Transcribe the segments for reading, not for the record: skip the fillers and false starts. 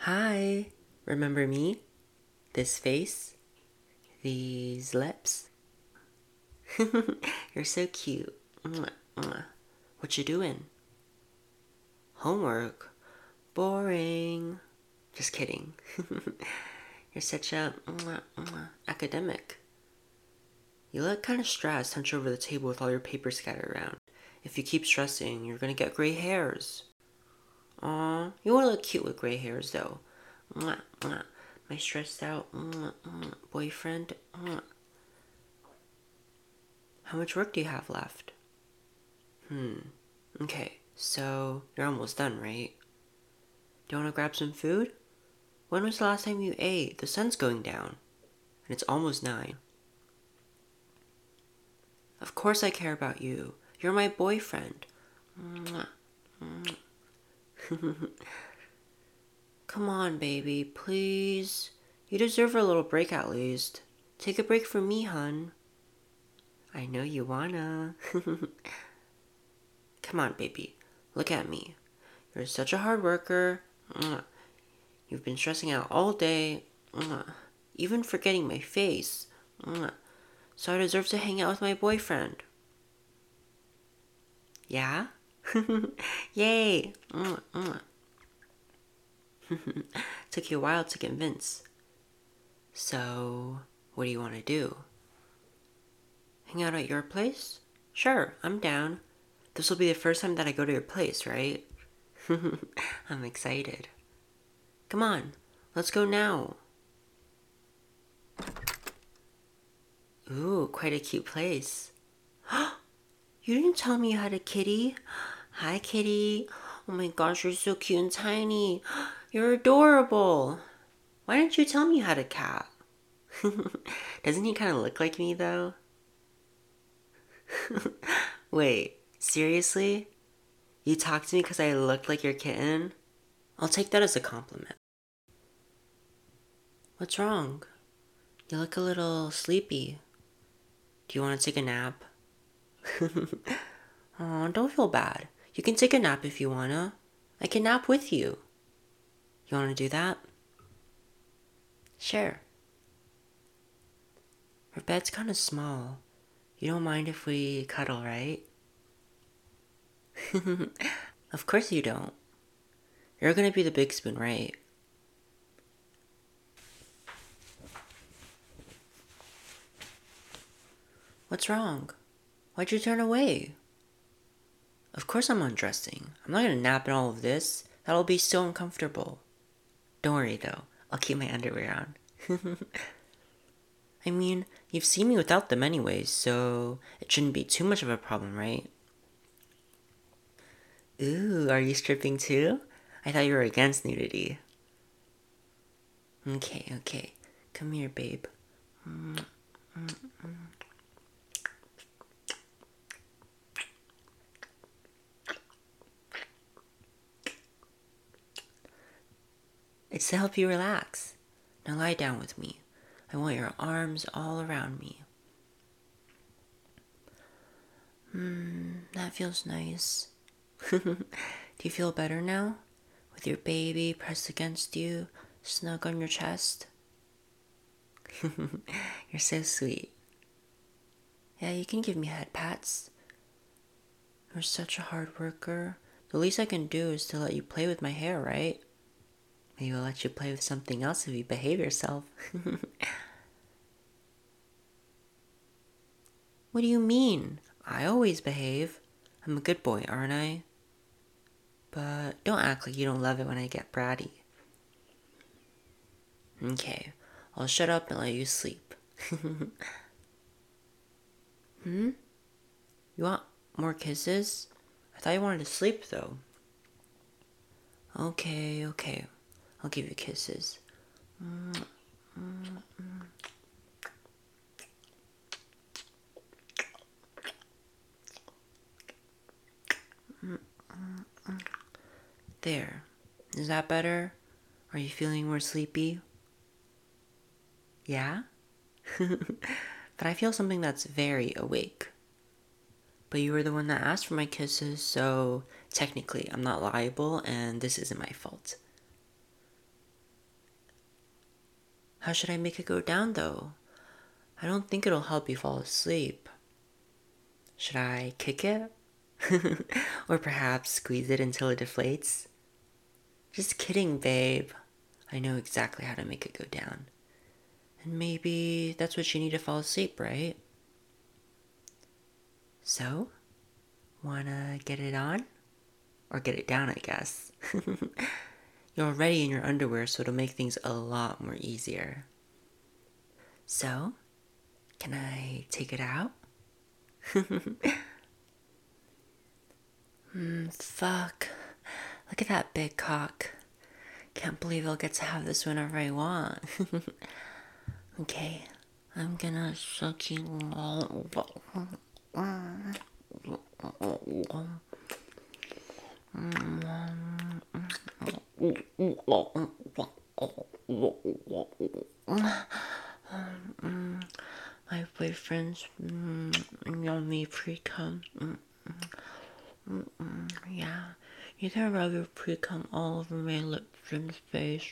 Hi, remember me? This face? These lips? You're so cute. Mwah, mwah. What you doing? Homework? Boring. Just kidding. You're such a academic. You look kind of stressed, hunched over the table with all your papers scattered around. If you keep stressing, you're gonna get gray hairs. Aw, you wanna look cute with gray hairs though. Mwah, mwah. My stressed out boyfriend. How much work do you have left? Okay, so you're almost done, right? Do you want to grab some food? When was the last time you ate? The sun's going down. And it's almost 9. Of course I care about you. You're my boyfriend. Come on, baby, please. You deserve a little break at least. Take a break from me, hun. I know you wanna. Come on, baby. Look at me. You're such a hard worker. You've been stressing out all day. Even forgetting my face. So I deserve to hang out with my boyfriend. Yeah? Yay! Took you a while to convince. So, what do you want to do? Hang out at your place? Sure, I'm down. This will be the first time that I go to your place, right? I'm excited. Come on, let's go now. Ooh, quite a cute place. You didn't tell me you had a kitty. Hi, kitty. Oh my gosh, you're so cute and tiny. You're adorable. Why didn't you tell me you had a cat? Doesn't he kind of look like me, though? Wait, seriously? You talked to me because I looked like your kitten? I'll take that as a compliment. What's wrong? You look a little sleepy. Do you want to take a nap? Aw, don't feel bad. You can take a nap if you wanna. I can nap with you. You wanna do that? Sure. Our bed's kinda small. You don't mind if we cuddle, right? Of course you don't. You're gonna be the big spoon, right? What's wrong? Why'd you turn away? Of course I'm undressing. I'm not gonna nap in all of this. That'll be so uncomfortable. Don't worry though. I'll keep my underwear on. I mean, you've seen me without them anyways, so it shouldn't be too much of a problem, right? Ooh, are you stripping too? I thought you were against nudity. Okay. Come here, babe. It's to help you relax. Now lie down with me. I want your arms all around me. That feels nice. Do you feel better now? With your baby pressed against you, snug on your chest? You're so sweet. Yeah, you can give me head pats. You're such a hard worker. The least I can do is to let you play with my hair, right? Maybe I'll let you play with something else if you behave yourself. What do you mean? I always behave. I'm a good boy, aren't I? But don't act like you don't love it when I get bratty. Okay, I'll shut up and let you sleep. You want more kisses? I thought you wanted to sleep though. Okay. I'll give you kisses. There. Is that better? Are you feeling more sleepy? Yeah? But I feel something that's very awake. But you were the one that asked for my kisses, so technically I'm not liable and this isn't my fault. How should I make it go down, though? I don't think it'll help you fall asleep. Should I kick it? Or perhaps squeeze it until it deflates? Just kidding, babe. I know exactly how to make it go down. And maybe that's what you need to fall asleep, right? So, wanna get it on? Or get it down, I guess. You're already in your underwear, so it'll make things a lot more easier. So, can I take it out? Fuck. Look at that big cock. Can't believe I'll get to have this whenever I want. Okay, I'm gonna suck you all. My boyfriend's yummy pre-cum. Yeah, you can rub your pre-cum all over my lips and face.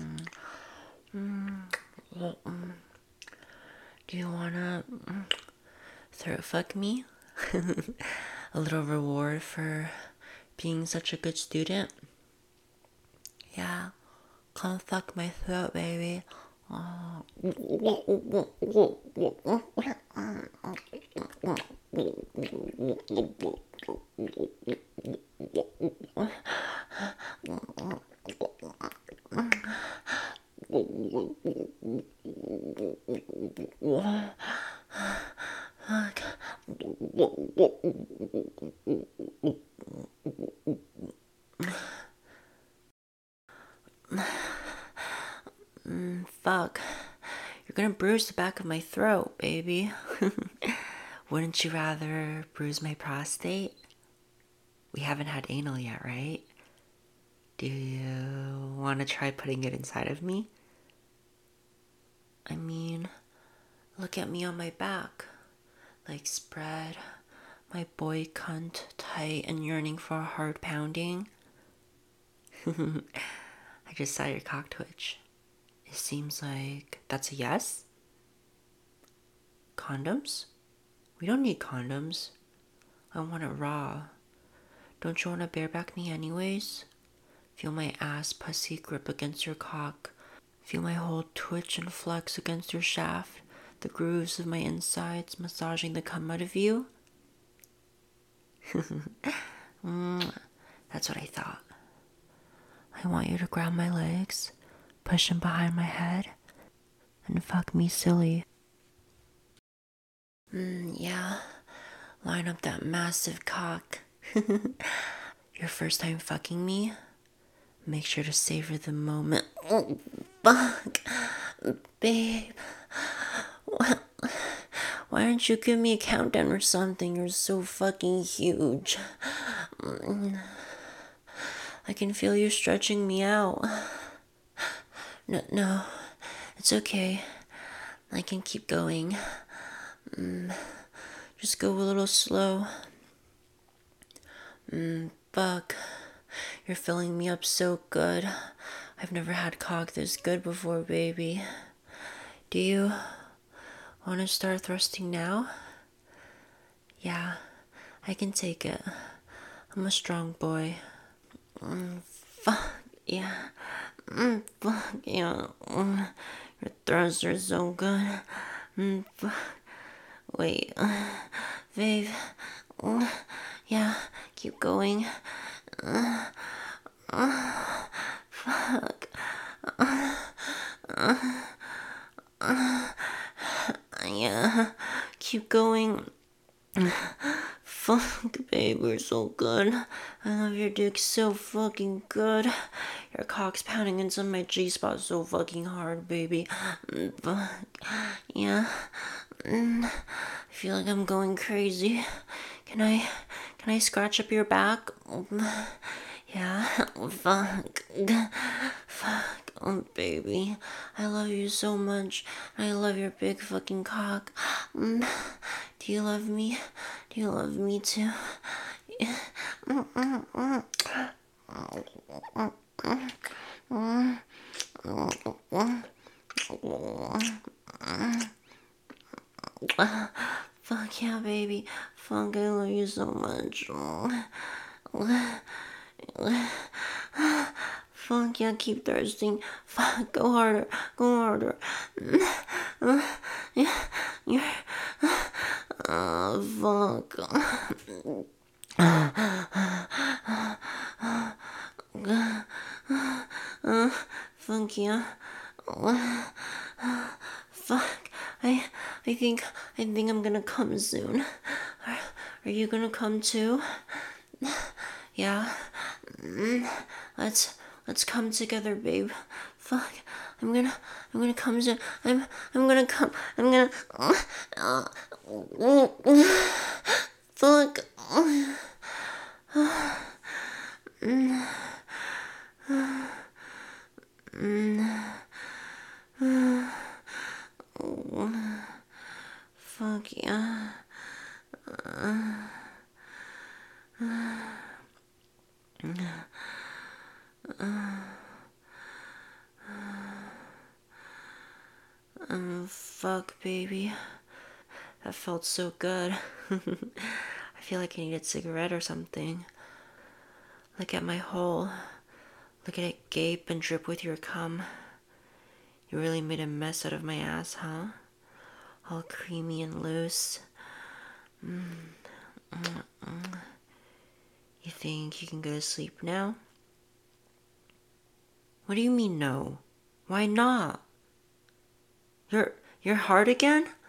Do you wanna throat fuck me? A little reward for being such a good student? Yeah, come fuck my throat, baby. Fuck. You're gonna bruise the back of my throat, baby. Wouldn't you rather bruise my prostate? We haven't had anal yet, right? Do you want to try putting it inside of me? I mean, look at me on my back. Like spread, my boy cunt tight and yearning for a hard pounding. I just saw your cock twitch. It seems like that's a yes? Condoms? We don't need condoms. I want it raw. Don't you want to bareback me anyways? Feel my ass pussy grip against your cock. Feel my whole twitch and flex against your shaft. The grooves of my insides massaging the cum out of you. That's what I thought. I want you to grab my legs, push them behind my head, and fuck me silly. Yeah. Line up that massive cock. Your first time fucking me? Make sure to savor the moment. Oh, fuck. Babe. Why don't you give me a countdown or something? You're so fucking huge. I can feel you stretching me out. No, it's okay. I can keep going. Just go a little slow. Fuck. You're filling me up so good. I've never had cock this good before, baby. Do you want to start thrusting now? Yeah, I can take it. I'm a strong boy. Fuck, yeah. Fuck, yeah. Your thrusts are so good. Fuck. Wait, babe. Yeah, keep going. Fuck. Yeah, keep going. Fuck, babe, you're so good. I love your dick so fucking good. Your cock's pounding into my G-spot so fucking hard, baby. Fuck. Yeah. I feel like I'm going crazy. Can I scratch up your back? Yeah. Fuck. Fuck. Oh, baby. I love you so much. I love your big fucking cock. Do you love me? Do you love me too? Yeah, baby. Fuck, I love you so much. Fuck, yeah, keep thirsting. Fuck, go harder. Go harder. Yeah, you're... fuck. Fuck, yeah. Fuck. I, I think, I'm gonna come soon. Are you gonna come too? Yeah. Let's come together, babe. Fuck. I'm gonna come soon. I'm gonna come. I'm gonna. Fuck. Fuck yeah. Fuck, baby. That felt so good. I feel like I need a cigarette or something. Look at my hole. Look at it gape and drip with your cum. You really made a mess out of my ass, huh? All creamy and loose. You think you can go to sleep now? What do you mean no? Why not? You're hard again?